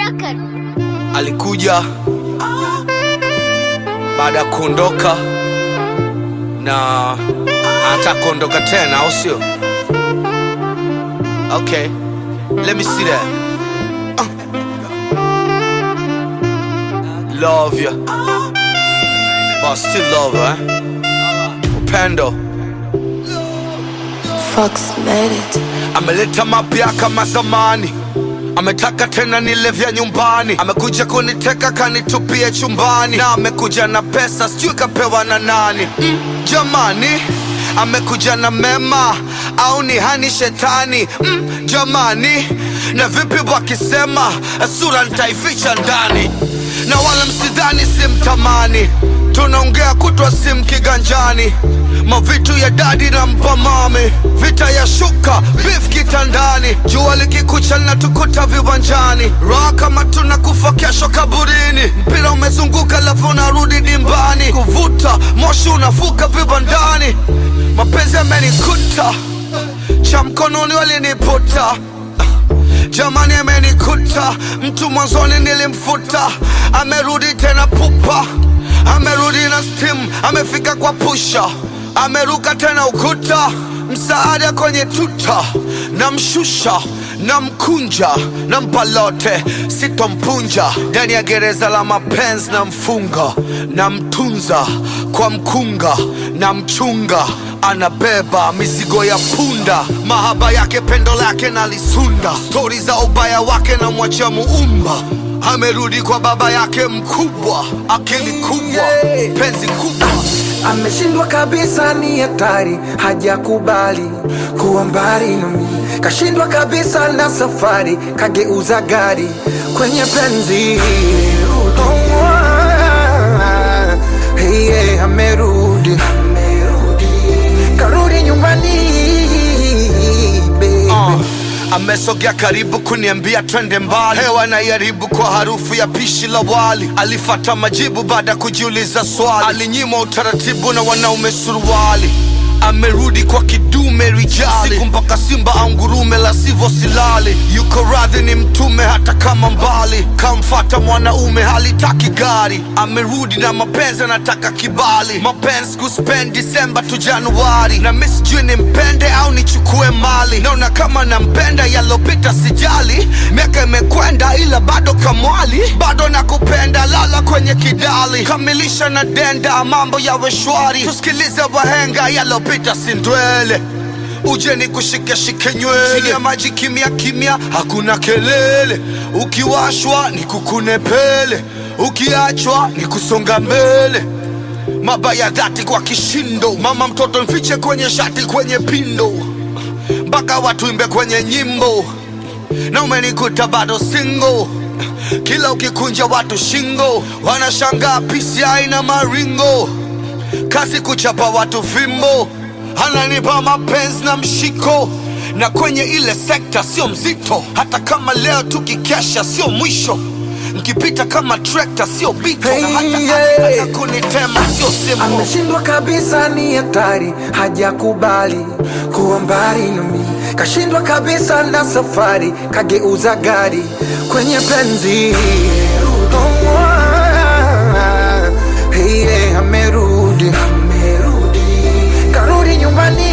Alikuja baada ya kuondoka na anataka kuondoka tena, au sio? Okay, let me see that. Love you, but still love her, Upendo. Fox made it. Ameleta mapya kama zamani, ametaka tena nile vya nyumbani, amekuja kuniteka kanitupie chumbani, na amekuja na pesa sijui kapewa na nani. Jamani, amekuja na mema au ni hani shetani? Jamani, na vipi wakisema sura nitaificha ndani, na wala msidhani simtamani, tunaongea kutwa simu kiganjani, mavitu ya dadi na mpamami, vita ya shuka, beef kitandani, jua likikucha linatukuta viwanjani, raha kama tunakufa kesho kaburini, mpira umezunguka lafu unarudi dimbani, kuvuta moshi unafuka vibandani, mapenzi yamenikuta, cha mkononi waliniputa, jamani amenikuta, mtu mwanzoni nilimfuta, amerudi tena pupa, amerudi na steam, amefika kwa pusha, ameruka tena ukuta, msaada kwenye tuta, namshusha, namkunja, nampa lote, sitompunja, ndani ya gereza la mapenzi namfunga, namtunza kwa mkunga, namchunga, anabeba mizigo ya punda, mahaba yake pendo lake nalisunda, stori za ubaya wake na mwacha Muumba, amerudi kwa baba yake mkubwa, akili kubwa, penzi kubwa. Ameshindwa kabisa, ni hatari, hajakubali kuwa mbali nami, kashindwa kabisa na safari, kageuza gari kwenye penzi. Hey, amerudi, karudi nyumbani, baby. Amesogea karibu kuniambia twende mbali, hewa na yaribu kwa harufu ya pishi la wali, alifata majibu baada kujiuliza swali, alinyimwa utaratibu na wanaume suruali, amerudi kwa kidume rijali, siku mpaka simba au ngurume, la sivyo silali, yuko radhi ni mtume hata kama mbali, kamfata mwanaume halitaki gari, amerudi na mapenzi anataka kibali, mapenzi kuspend Disemba tu Januari, na miss jui ni mpende au nichukue mali, naona kama nampenda, yalopita sijali, miaka imekwenda ila bado kamwali, bado nakupenda, lala kwenye kidali, kamilisha na denda, mambo yawe shwari, tusikilize wahenga, yalopita sindwele, uje ni kushike shike nywele, chini ya maji kimya kimya, hakuna kelele, ukiwashwa ni kukune pele, ukiachwa ni kusonga mbele, mabaya dhati kwa kishindo, mama mtoto mfiche kwenye shati kwenye pindo, mpaka watu imbe kwenye nyimbo, na umenikuta bado single, kila ukikunja watu shingo, wanashangaa PCI na maringo, kasi kuchapa watu fimbo, ananipa mapenzi na mshiko, na kwenye ile sekta sio mzito, hata kama leo tukikesha sio mwisho, nkipita kama trekta sio bito, na hata kunitema sio simo. Ameshindwa kabisa, ni hatari, hajakubali kuwa mbali nami, kashindwa kabisa na safari, kageuza gari kwenye penzi. Hey, amerudi, karudi nyumbani.